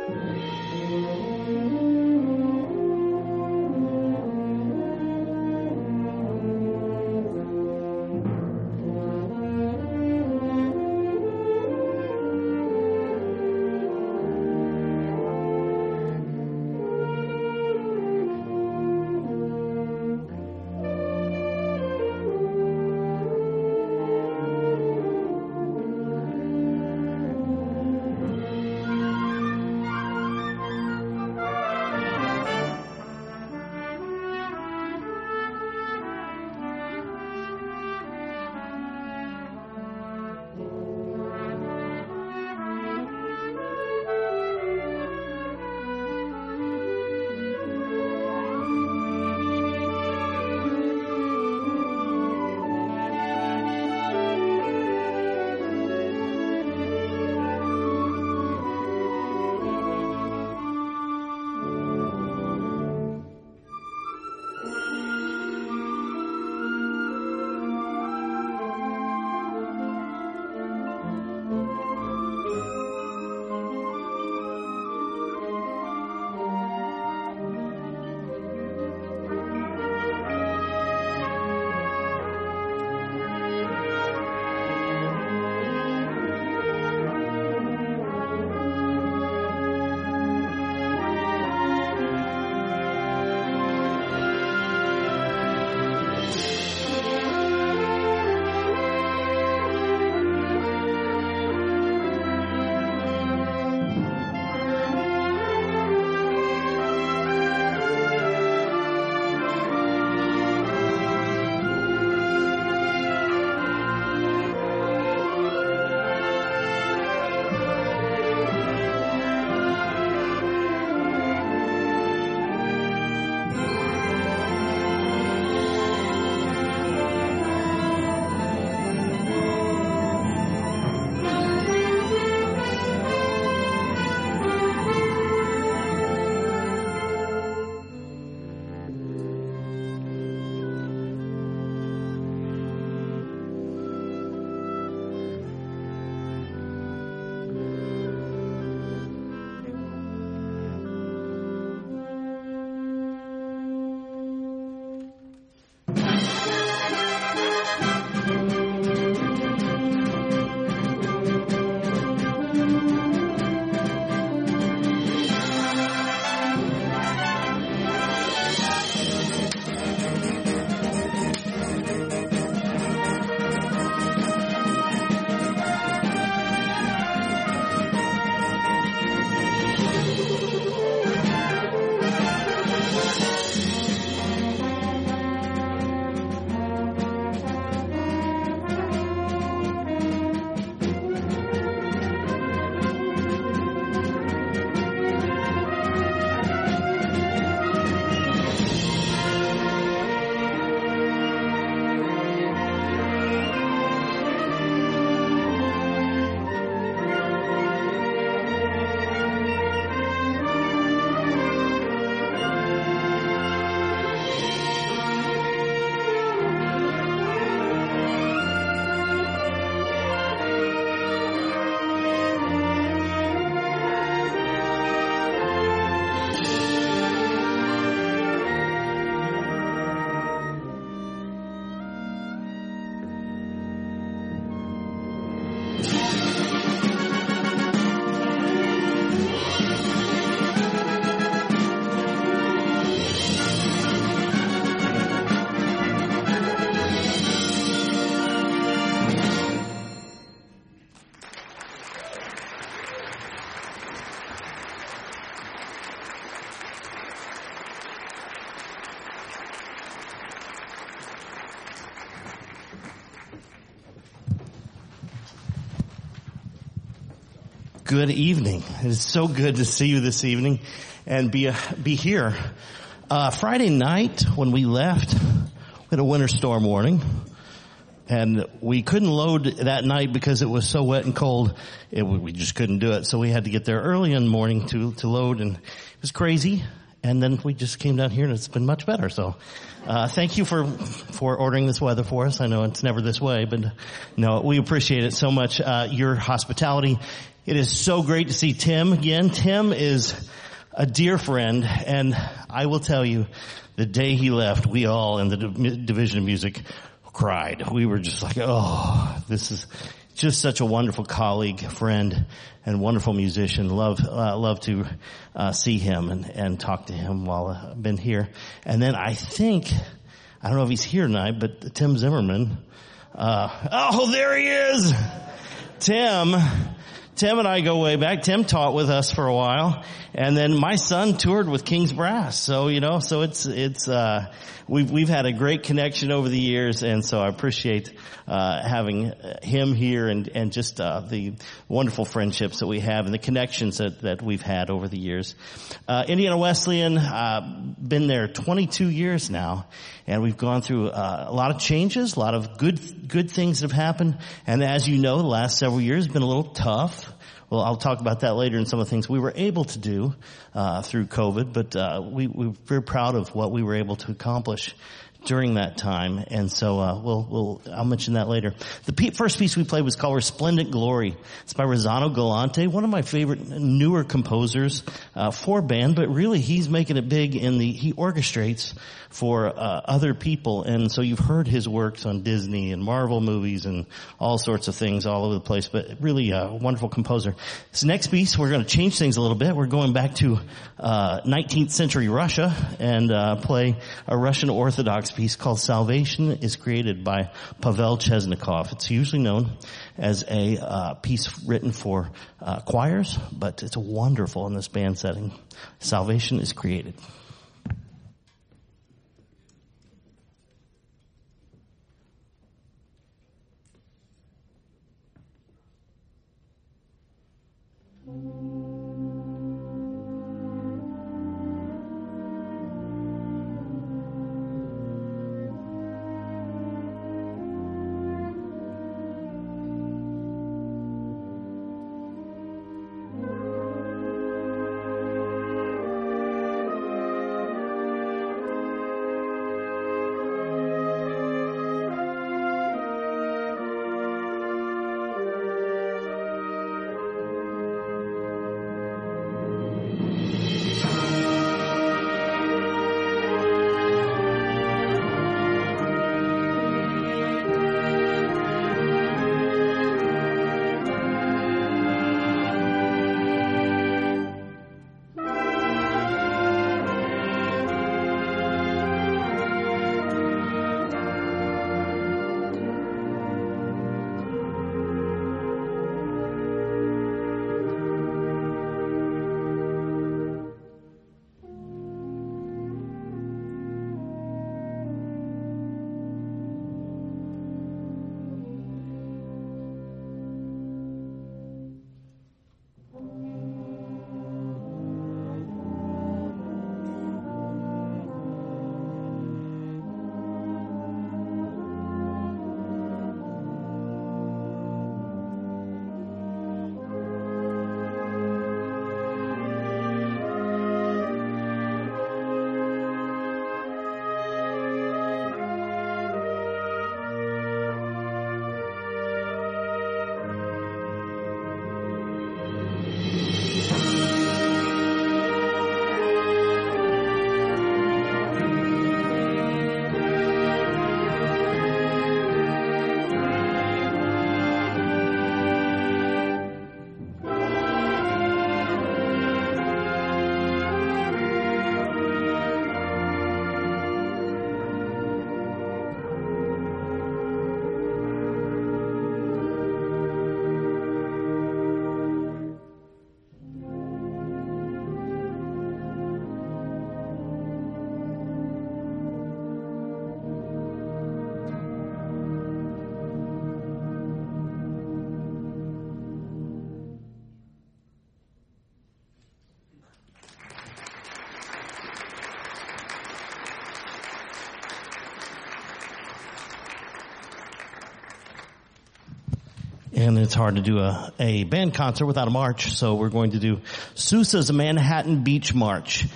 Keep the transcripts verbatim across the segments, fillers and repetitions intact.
Good evening. It is so good to see you this evening and be, uh, be here. Uh, Friday night when we left, we had a winter storm warning and we couldn't load that night because it was so wet and cold. It, we just couldn't do it. So we had to get there early in the morning to, to load, and it was crazy. and then we just came down here and it's been much better. So, uh, thank you for, for ordering this weather for us. I know it's never this way, but no, we appreciate it so much, uh, your hospitality. It is so great to see Tim again. Tim is a dear friend, and I will tell you, the day he left, we all in the Division of Music cried. We were just like, oh, this is just such a wonderful colleague, friend, and wonderful musician. Love, uh, love to, uh, see him and, and talk to him while I've been here. And then I think, I don't know if he's here tonight, but Tim Zimmerman, uh, oh, there he is! Tim, Tim and I go way back. Tim taught with us for a while, and then my son toured with King's Brass. So, you know, so it's, it's, uh, we've, we've had a great connection over the years, and so I appreciate, uh, having him here and, and just, uh, the wonderful friendships that we have and the connections that, that we've had over the years. Uh, Indiana Wesleyan, uh, been there twenty-two years now, and we've gone through, uh, a lot of changes, a lot of good, good things that have happened, and as you know, the last several years have been a little tough. Well, I'll talk about that later in some of the things we were able to do uh through COVID, but uh we, we're very proud of what we were able to accomplish during that time, and so uh we'll we'll I'll mention that later. The pe- first piece we played was called Resplendent Glory. It's by Rosano Galante, one of my favorite newer composers uh for band, but really he's making it big in the he orchestrates for uh other people, and so you've heard his works on Disney and Marvel movies and all sorts of things all over the place, but really a wonderful composer. This next piece, we're going to change things a little bit. We're going back to uh nineteenth century Russia and uh play a Russian Orthodox piece called Salvation is Created by Pavel Chesnikov. It's usually known as a uh piece written for uh choirs, but it's wonderful in this band setting. Salvation is Created. And it's hard to do a, a band concert without a march, so we're going to do Sousa's Manhattan Beach March.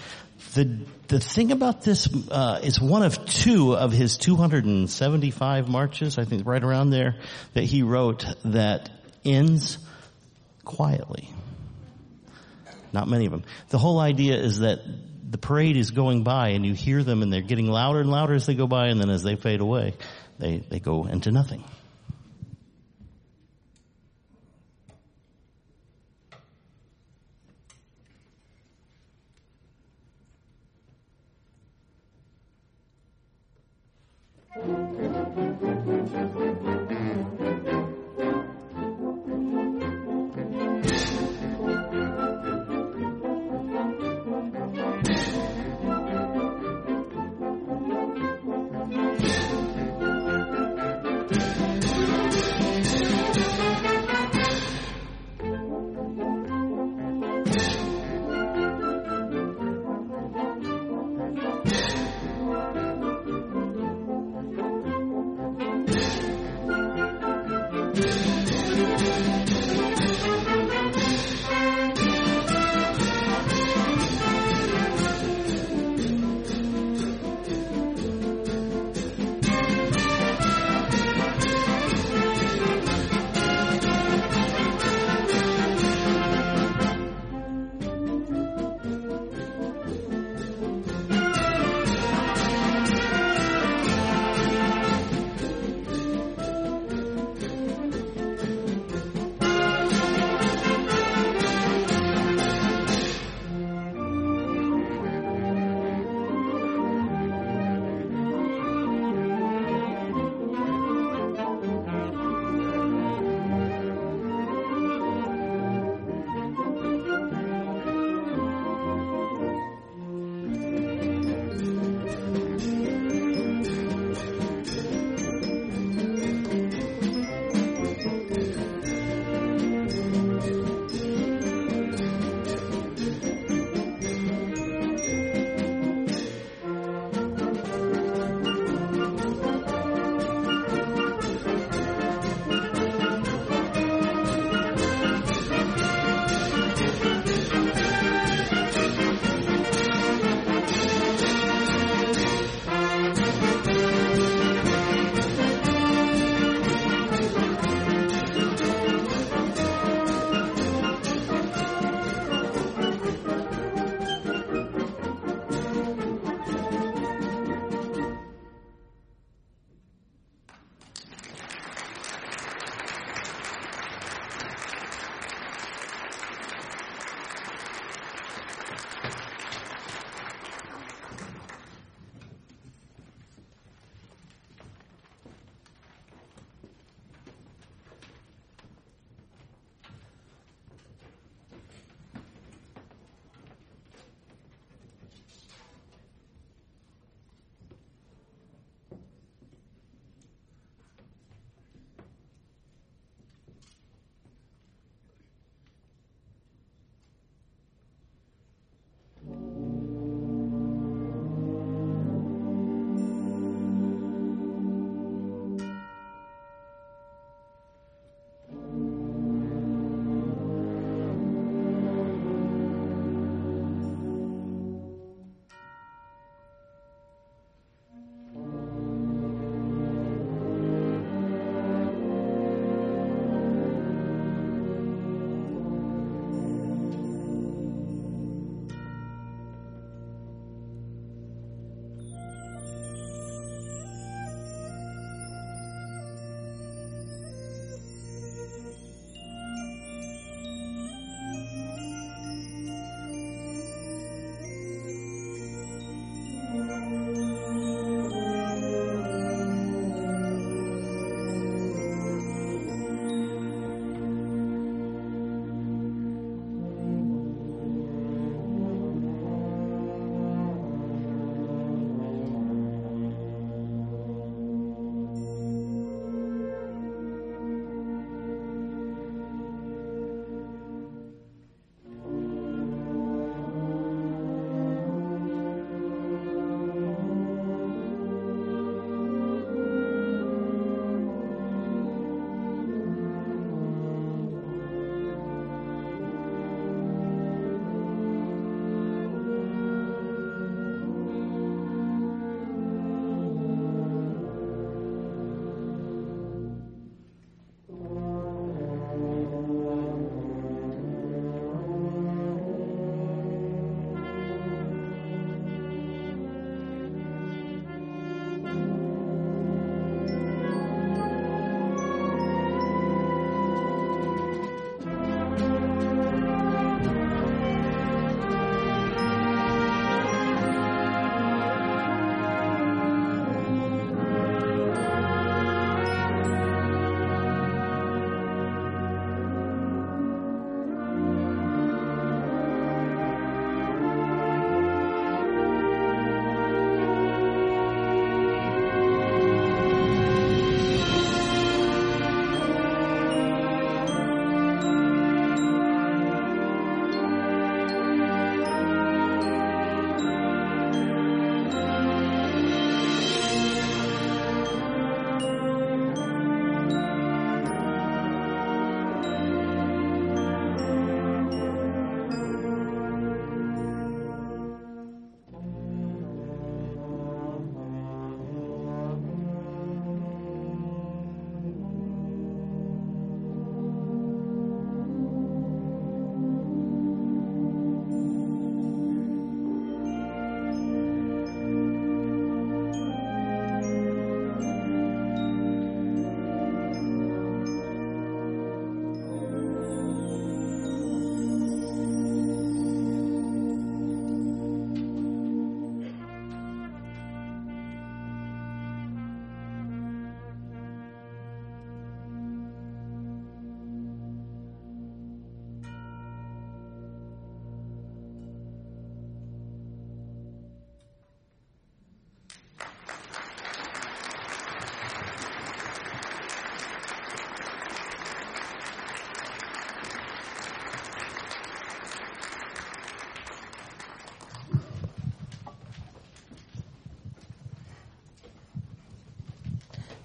The the thing about this uh, is one of two of his two hundred seventy-five marches, I think right around there, that he wrote that ends quietly. Not many of them. The whole idea is that the parade is going by and you hear them and they're getting louder and louder as they go by, and then as they fade away, they, they go into nothing.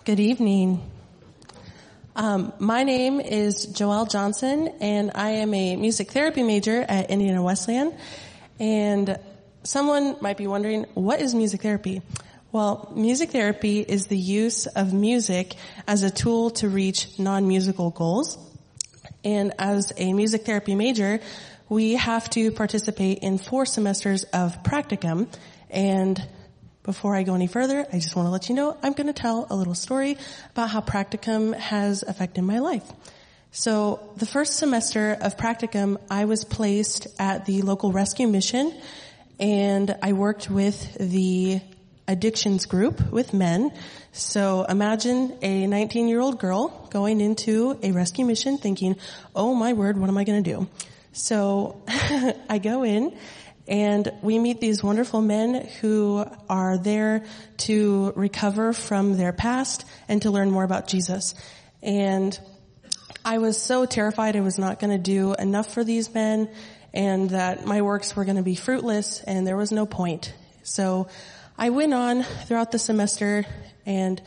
Good evening. Um, my name is Joelle Johnson, and I am a music therapy major at Indiana Wesleyan. And someone might be wondering, what is music therapy? Well, music therapy is the use of music as a tool to reach non-musical goals. And as a music therapy major, we have to participate in four semesters of practicum. And before I go any further, I just want to let you know I'm going to tell a little story about how practicum has affected my life. So the first semester of practicum, I was placed at the local rescue mission, and I worked with the addictions group with men. So imagine a nineteen-year-old girl going into a rescue mission thinking, oh my word, what am I going to do? So I go in, and we meet these wonderful men who are there to recover from their past and to learn more about Jesus. And I was so terrified I was not going to do enough for these men and that my works were going to be fruitless and there was no point. So I went on throughout the semester, and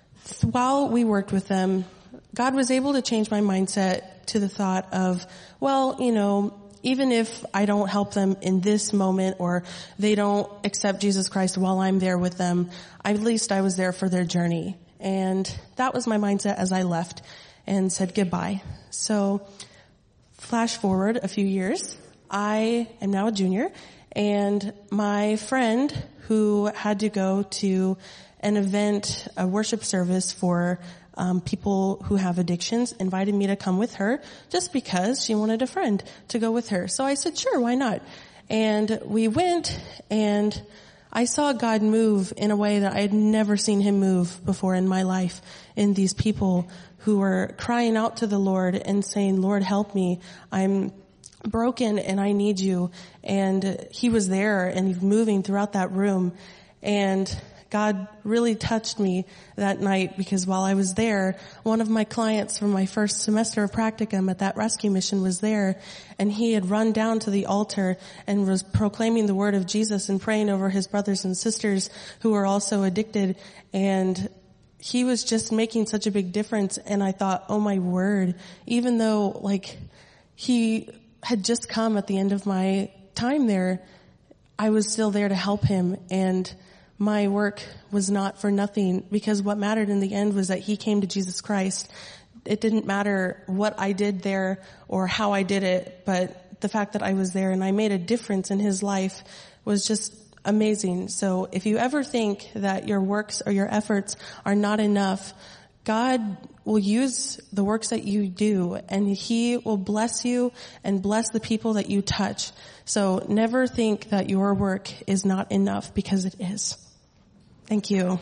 while we worked with them, God was able to change my mindset to the thought of, well, you know, even if I don't help them in this moment or they don't accept Jesus Christ while I'm there with them, at least I was there for their journey. And that was my mindset as I left and said goodbye. So flash forward a few years. I am now a junior, and my friend who had to go to an event, a worship service for Um, people who have addictions, invited me to come with her just because she wanted a friend to go with her. So I said, sure, why not? And we went, and I saw God move in a way that I had never seen him move before in my life, in these people who were crying out to the Lord and saying, Lord, help me. I'm broken and I need you. And he was there and he's moving throughout that room. And God really touched me that night, because while I was there, one of my clients from my first semester of practicum at that rescue mission was there, and he had run down to the altar and was proclaiming the word of Jesus and praying over his brothers and sisters who were also addicted, and he was just making such a big difference. And I thought, oh my word, even though like he had just come at the end of my time there, I was still there to help him. And my work was not for nothing, because what mattered in the end was that he came to Jesus Christ. It didn't matter what I did there or how I did it, but the fact that I was there and I made a difference in his life was just amazing. So if you ever think that your works or your efforts are not enough, God will use the works that you do, and he will bless you and bless the people that you touch. So never think that your work is not enough, because it is. Thank you.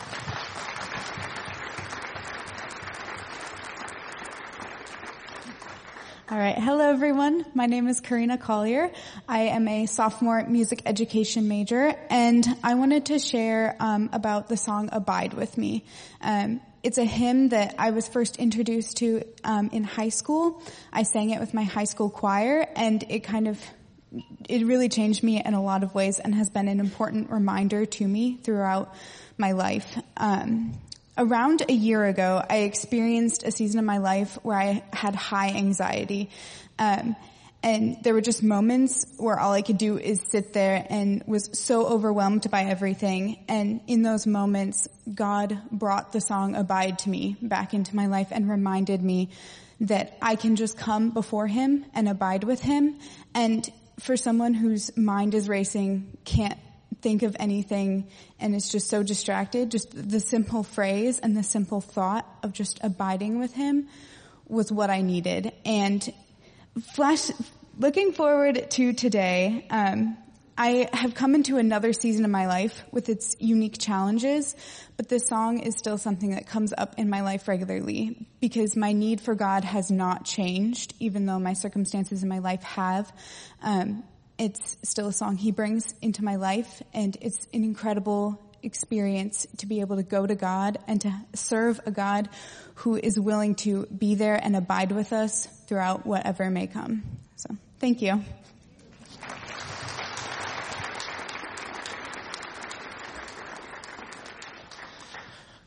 All right. Hello, everyone. My name is Karina Collier. I am a sophomore music education major, and I wanted to share um, about the song Abide With Me. Um, it's a hymn that I was first introduced to um, in high school. I sang it with my high school choir, and it kind of it really changed me in a lot of ways and has been an important reminder to me throughout my life. Um, around a year ago, I experienced a season of my life where I had high anxiety. Um, and there were just moments where all I could do is sit there and was so overwhelmed by everything. And in those moments, God brought the song Abide to me back into my life and reminded me that I can just come before him and abide with him. And for someone whose mind is racing, can't think of anything, and is just so distracted, just the simple phrase and the simple thought of just abiding with him was what I needed. And flash, looking forward to today, um, I have come into another season of my life with its unique challenges, but this song is still something that comes up in my life regularly, because my need for God has not changed, even though my circumstances in my life have. Um, it's still a song he brings into my life, and it's an incredible experience to be able to go to God and to serve a God who is willing to be there and abide with us throughout whatever may come. So, thank you.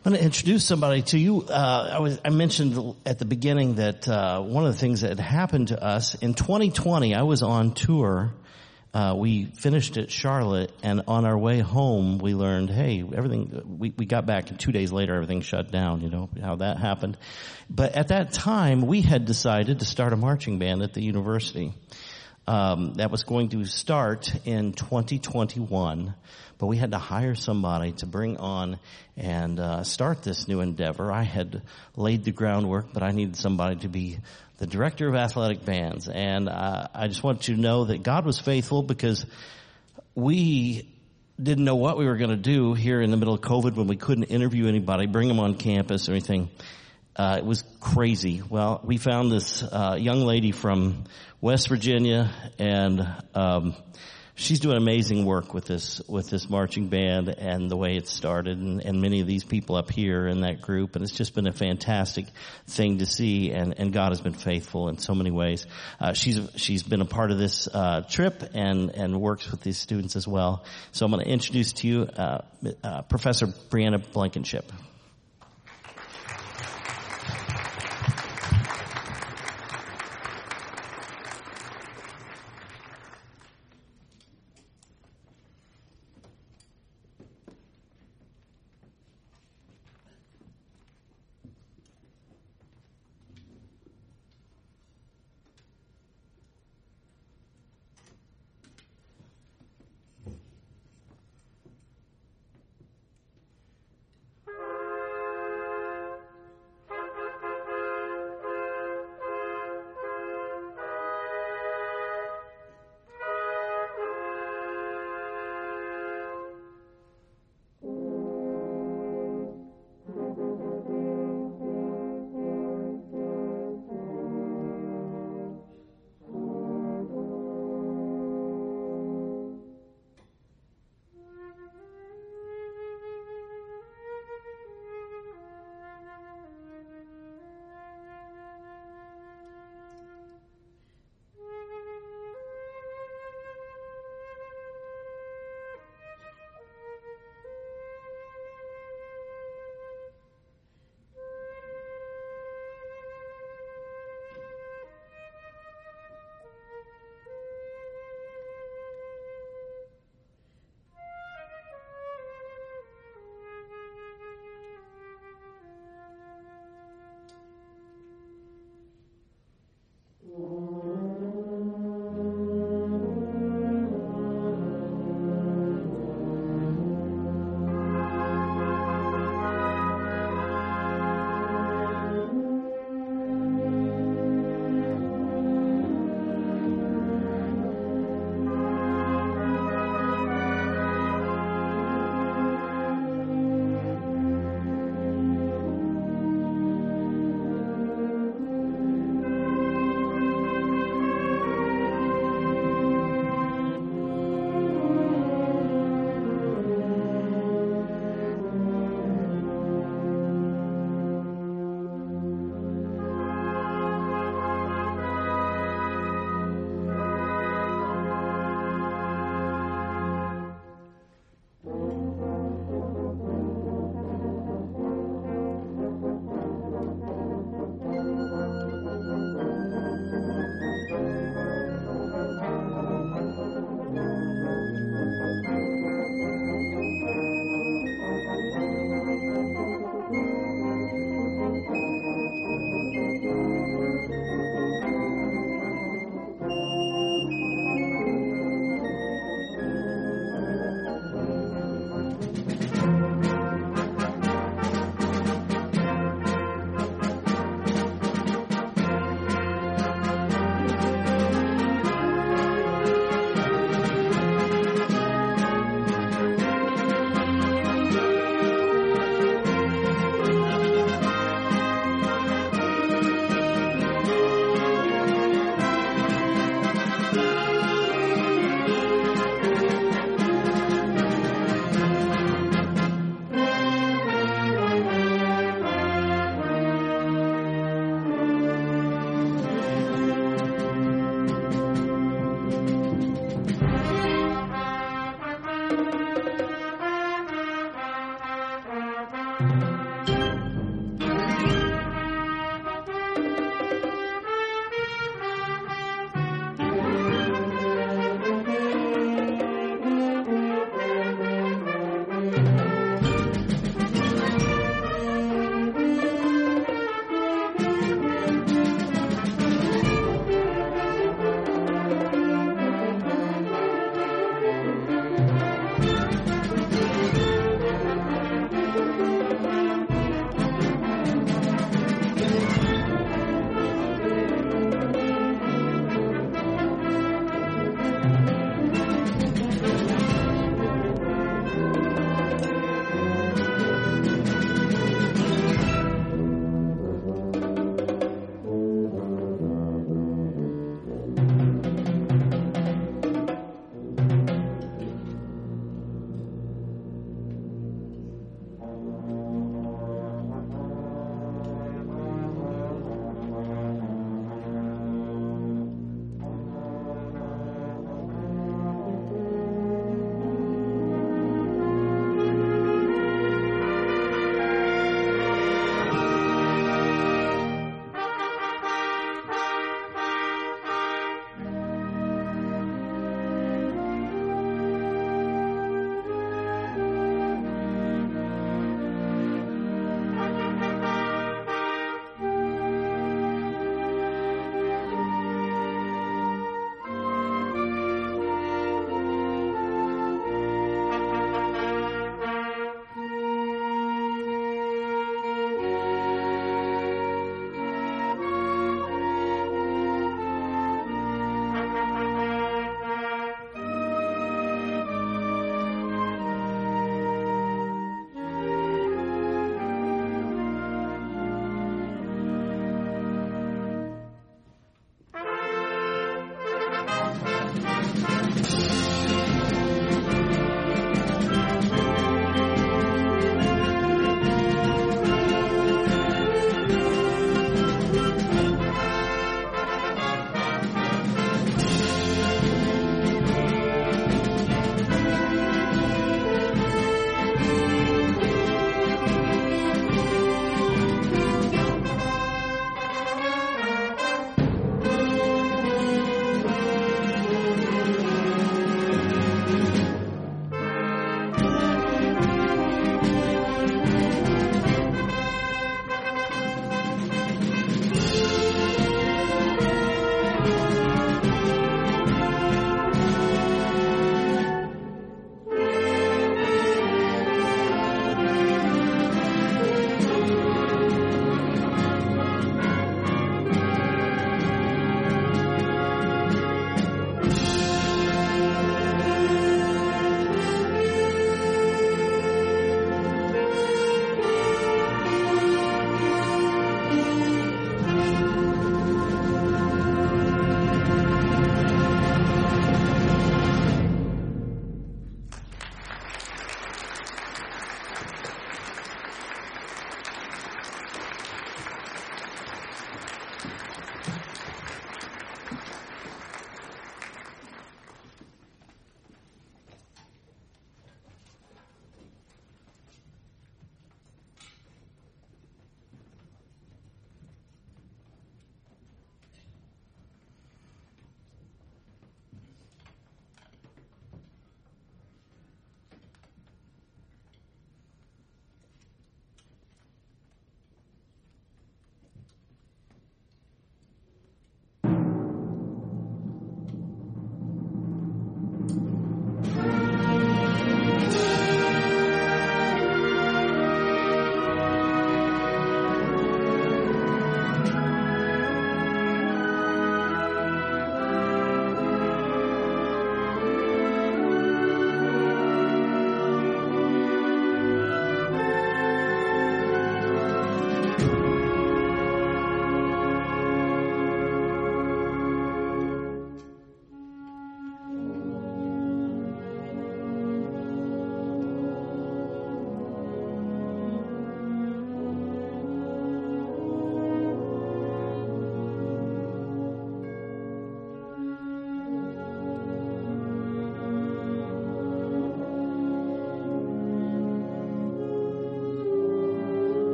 I'm going to introduce somebody to you. Uh, I, was, I mentioned at the beginning that uh, one of the things that had happened to us in twenty twenty, I was on tour. Uh, we finished at Charlotte, and on our way home, we learned, hey, everything, we, we got back, and two days later, everything shut down, you know, how that happened. But at that time, we had decided to start a marching band at the university. Um, that was going to start in twenty twenty-one, but we had to hire somebody to bring on and uh, start this new endeavor. I had laid the groundwork, but I needed somebody to be the director of athletic bands. And uh, I just want you to know that God was faithful, because we didn't know what we were going to do here in the middle of COVID when we couldn't interview anybody, bring them on campus or anything. Uh, it was crazy. Well, we found this uh, young lady from West Virginia, and um, she's doing amazing work with this with this marching band and the way it started, and, and many of these people up here in that group. And it's just been a fantastic thing to see, and, and God has been faithful in so many ways. Uh, she's she's been a part of this uh, trip and and works with these students as well. So I'm going to introduce to you uh, uh, Professor Brianna Blankenship.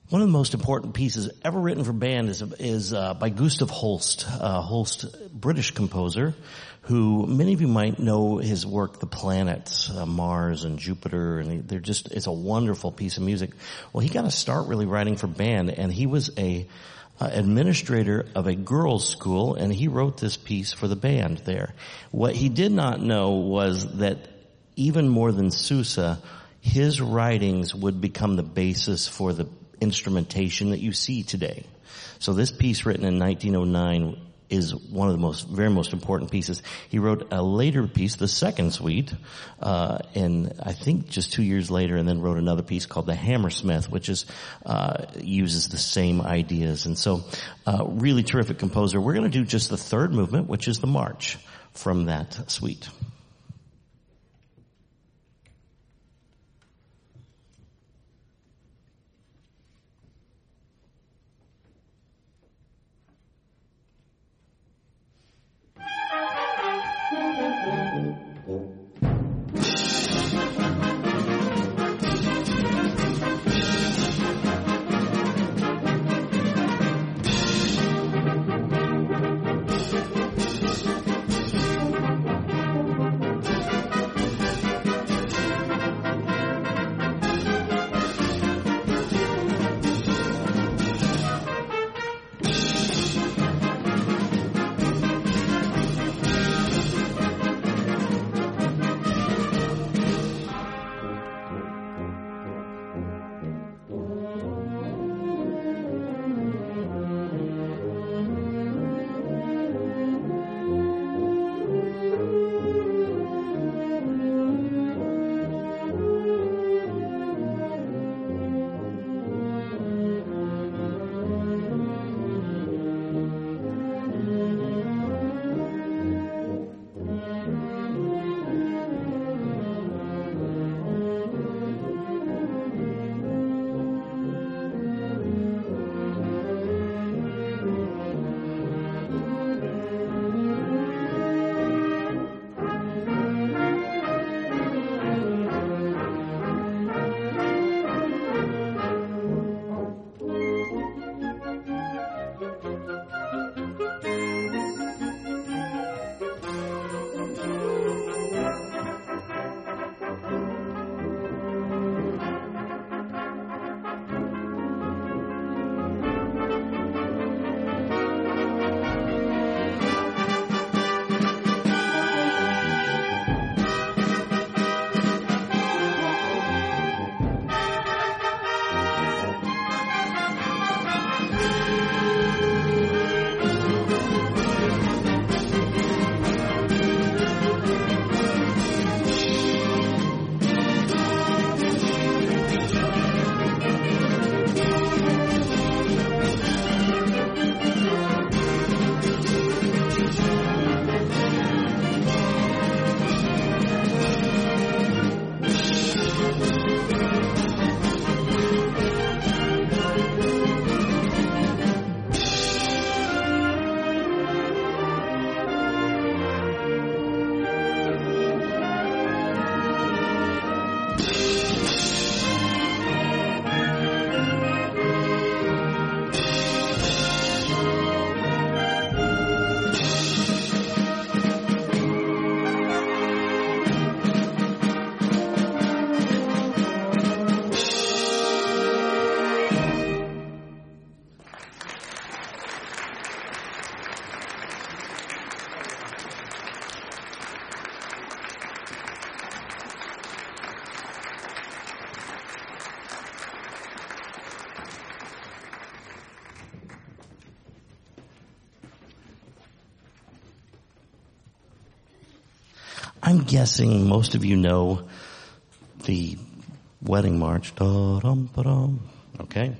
One of the most important pieces ever written for band is is uh, by Gustav Holst, uh, Holst, British composer, who many of you might know his work, The Planets, uh, Mars and Jupiter, and they're just, it's a wonderful piece of music. Well, he got to start really writing for band, and he was a uh, administrator of a girls' school, and he wrote this piece for the band there. What he did not know was that even more than Sousa, his writings would become the basis for the instrumentation that you see today. So this piece written in nineteen oh nine is one of the most, very most important pieces. He wrote a later piece, the second suite, uh, and I think just two years later, and then wrote another piece called The Hammersmith, which is, uh, uses the same ideas. And so, uh, really terrific composer. We're going to do just the third movement, which is the march from that suite. I'm guessing most of you know the wedding march. Da-dum-ba-dum. Okay.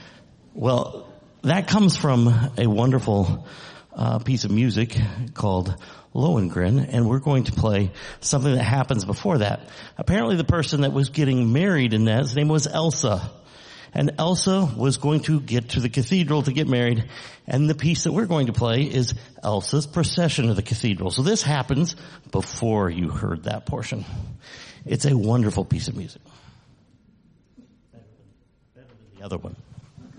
Well, that comes from a wonderful uh, piece of music called Lohengrin, and we're going to play something that happens before that. Apparently the person that was getting married in that, his name was Elsa. And Elsa was going to get to the cathedral to get married, and the piece that we're going to play is Elsa's procession to the cathedral. So this happens before you heard that portion. It's a wonderful piece of music. Better than the other one.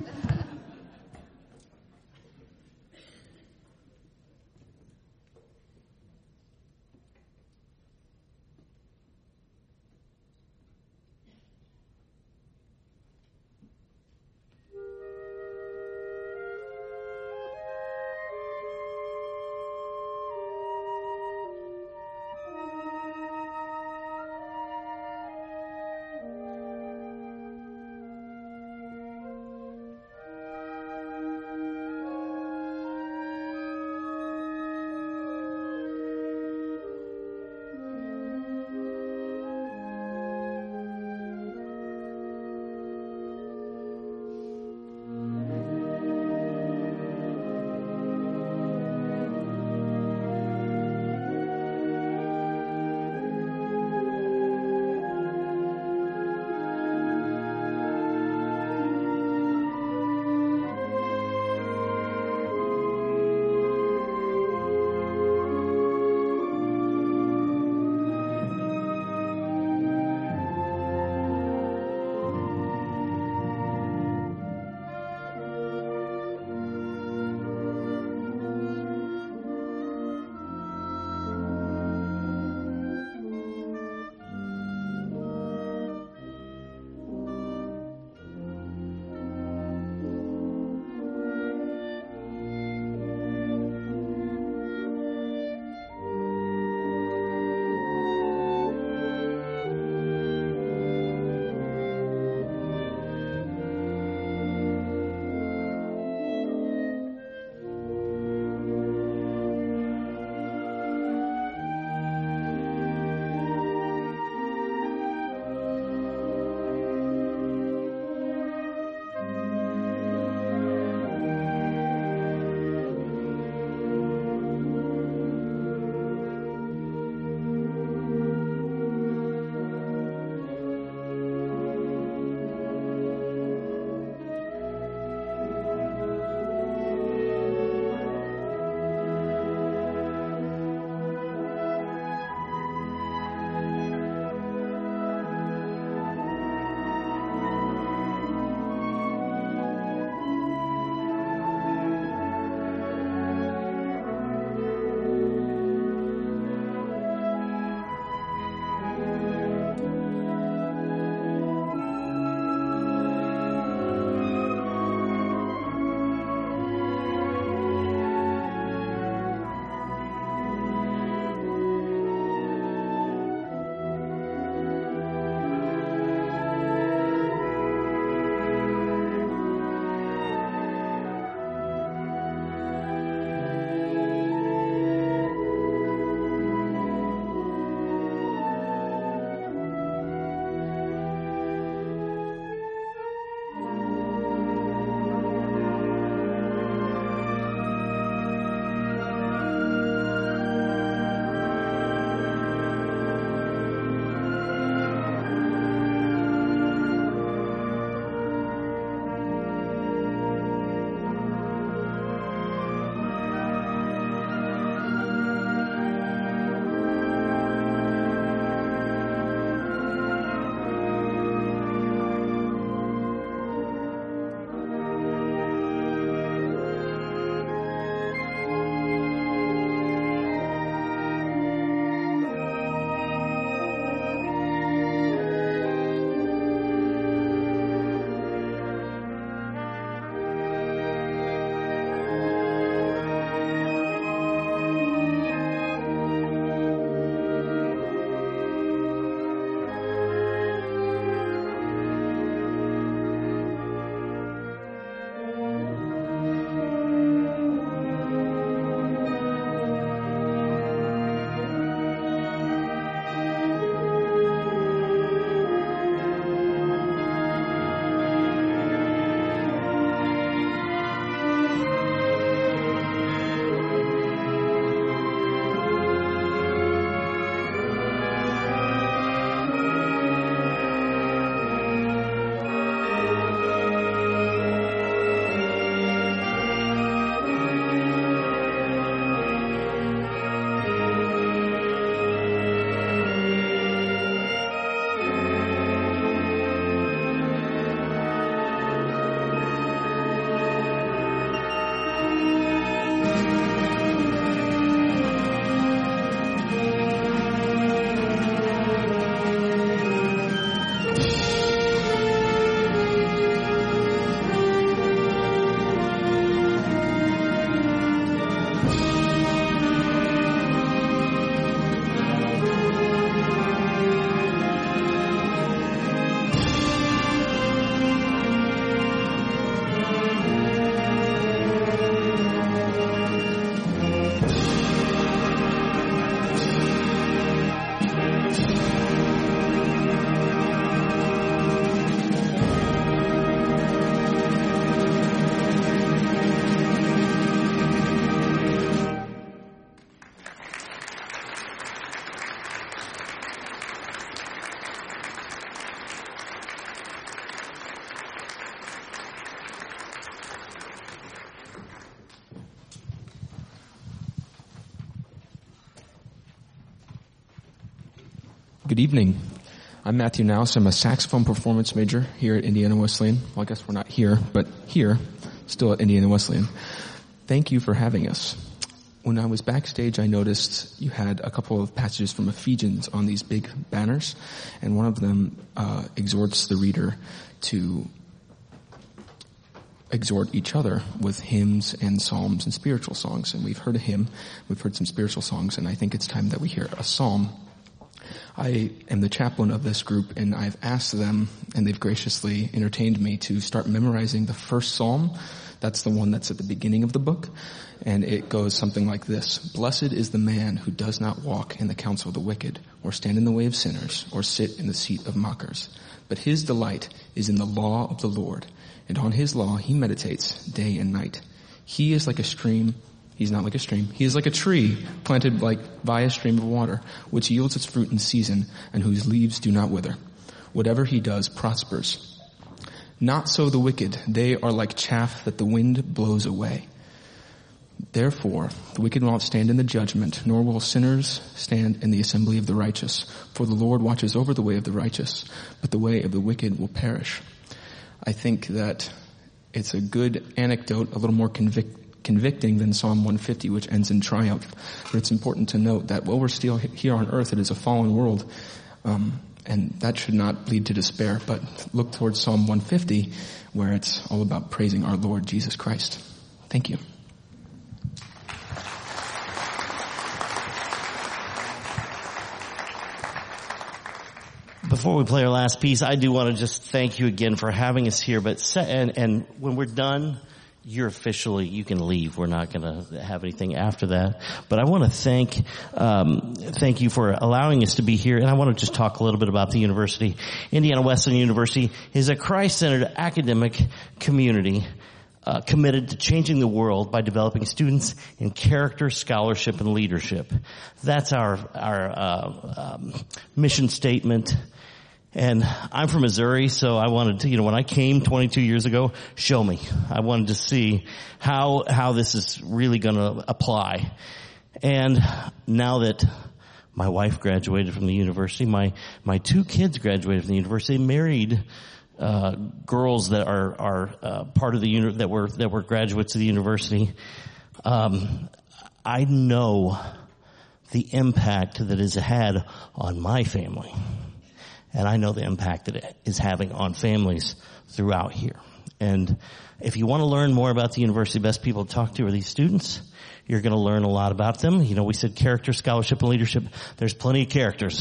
Good evening. I'm Matthew Naus. I'm a saxophone performance major here at Indiana Wesleyan. Well, I guess we're not here, but here, still at Indiana Wesleyan. Thank you for having us. When I was backstage, I noticed you had a couple of passages from Ephesians on these big banners, and one of them uh, exhorts the reader to exhort each other with hymns and psalms and spiritual songs. And we've heard a hymn, we've heard some spiritual songs, and I think it's time that we hear a psalm. I am the chaplain of this group, and I've asked them, and they've graciously entertained me to start memorizing the first psalm. That's the one that's at the beginning of the book, and it goes something like this. Blessed is the man who does not walk in the counsel of the wicked, or stand in the way of sinners, or sit in the seat of mockers. But his delight is in the law of the Lord, and on his law he meditates day and night. He is like a stream He's not like a stream. He is like a tree planted like by a stream of water, which yields its fruit in season and whose leaves do not wither. Whatever he does prospers. Not so the wicked. They are like chaff that the wind blows away. Therefore, the wicked will not stand in the judgment, nor will sinners stand in the assembly of the righteous. For the Lord watches over the way of the righteous, but the way of the wicked will perish. I think that it's a good anecdote, a little more convic- convicting than Psalm one fifty, which ends in triumph. But it's important to note that while we're still here on earth, it is a fallen world, um, and that should not lead to despair. But look towards Psalm one fifty, where it's all about praising our Lord Jesus Christ. Thank you. Before we play our last piece, I do want to just thank you again for having us here. But se- and, and when we're done, you're officially, you can leave. We're not going to have anything after that. But I want to thank, um, thank you for allowing us to be here. And I want to just talk a little bit about the university. Indiana Wesleyan University is a Christ-centered academic community uh, committed to changing the world by developing students in character, scholarship, and leadership. That's our, our, uh, um, mission statement. And I'm from Missouri, so I wanted to, you know, when I came twenty-two years ago, show me. I wanted to see how, how this is really going to apply. And now that my wife graduated from the university, my, my two kids graduated from the university, they married, uh, girls that are, are, uh, part of the uni- that were, that were graduates of the university. Um, I know the impact that it's had on my family. And I know the impact that it is having on families throughout here. And if you want to learn more about the university, best people to talk to are these students. You're going to learn a lot about them. You know, we said character, scholarship, and leadership. There's plenty of characters.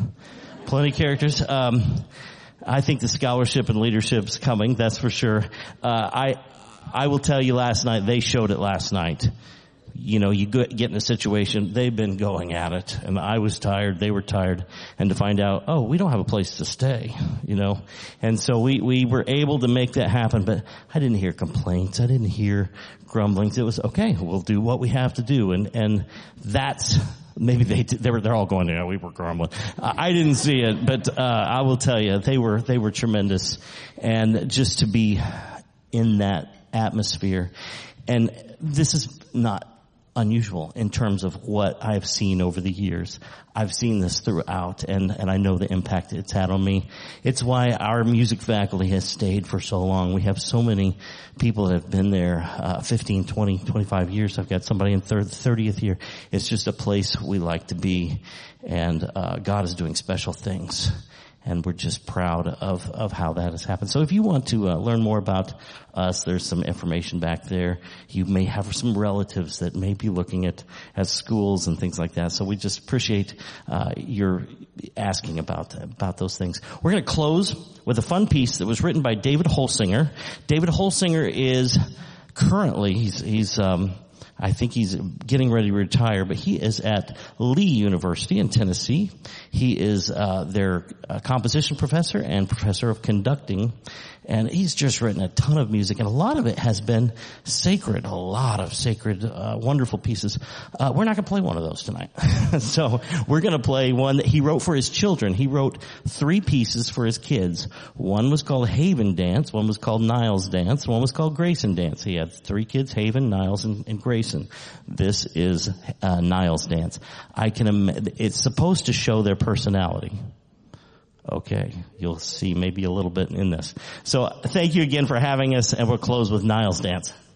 Plenty of characters. Um, I think the scholarship and leadership's coming, that's for sure. Uh, I, I will tell you last night, they showed it last night. You know, you get in a situation, they've been going at it, and I was tired, they were tired, and to find out, oh, we don't have a place to stay, you know. And so we, we were able to make that happen, but I didn't hear complaints, I didn't hear grumblings. It was, okay, we'll do what we have to do, and, and that's, maybe they, they were, they're all going, yeah, we were grumbling. Uh, I didn't see it, but, uh, I will tell you, they were, they were tremendous, and just to be in that atmosphere, and this is not unusual in terms of what I've seen over the years. I've seen this throughout, and, and I know the impact it's had on me. It's why our music faculty has stayed for so long. We have so many people that have been there uh, fifteen, twenty, twenty-five years. I've got somebody in third, thirtieth year. It's just a place we like to be, and uh, God is doing special things. And we're just proud of, of how that has happened. So if you want to uh, learn more about us, there's some information back there. You may have some relatives that may be looking at, at schools and things like that. So we just appreciate uh, your asking about, about those things. We're going to close with a fun piece that was written by David Holsinger. David Holsinger is currently, he's, he's, um, I think he's getting ready to retire, but he is at Lee University in Tennessee. He is uh their uh, composition professor and professor of conducting, and he's just written a ton of music, and a lot of it has been sacred, a lot of sacred, uh wonderful pieces. Uh we're not going to play one of those tonight. So we're going to play one that he wrote for his children. He wrote three pieces for his kids. One was called Haven Dance, one was called Niles Dance, one was called Grayson Dance. He had three kids, Haven, Niles, and, and Grayson. Pearson. This is uh, Niall's dance. I can. Im- it's supposed to show their personality. Okay, you'll see maybe a little bit in this. So thank you again for having us, and we'll close with Niall's dance.